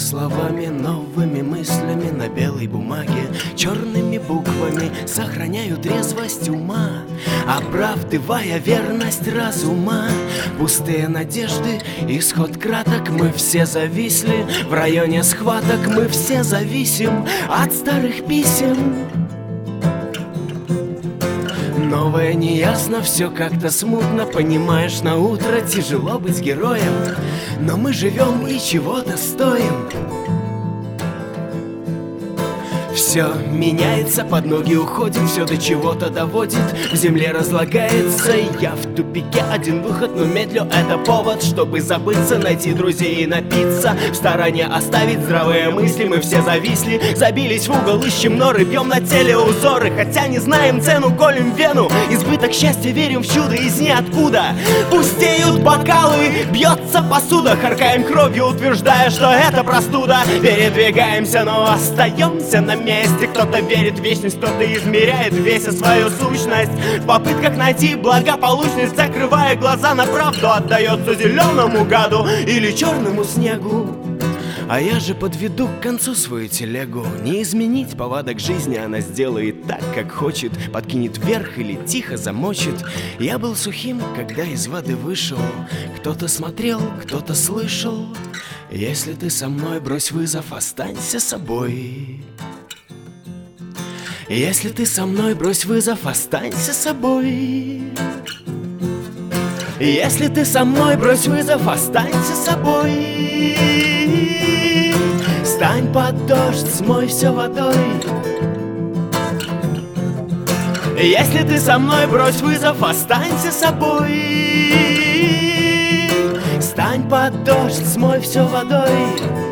словами, новыми мыслями на белой бумаге, черными буквами сохраняю трезвость ума, оправдывая верность разума. Пустые надежды, исход краток, мы все зависли в районе схваток, мы все зависим от старых писем. Новое неясно, все как-то смутно, понимаешь, на утро тяжело быть героем, но мы живем и чего-то стоим. Все меняется, под ноги уходим, все до чего-то доводит, в земле разлагается. Я в тупике, один выход, но медлю, это повод, чтобы забыться, найти друзей и напиться, в стороне оставить здравые мысли. Мы все зависли, забились в угол, ищем норы, бьем на теле узоры, хотя не знаем цену, колем вену, избыток счастья, верим в чудо из ниоткуда. Пустеют бокалы, бьется посуда, харкаем кровью, утверждая, что это простуда. Передвигаемся, но остаемся на месте. Кто-то верит в вечность, кто-то измеряет весе свою сущность в попытках найти благополучность, закрывая глаза на правду, отдается зеленому гаду или черному снегу. А я же подведу к концу свою телегу. Не изменить повадок жизни, она сделает так, как хочет, подкинет вверх или тихо замочит. Я был сухим, когда из воды вышел, кто-то смотрел, кто-то слышал. Если ты со мной, брось вызов, останься собой. Если ты со мной, брось вызов, останься собой. Если ты со мной, брось вызов, останься собой. Стань под дождь, смой все водой. Если ты со мной, брось вызов, останься собой. Стань под дождь, смой все водой.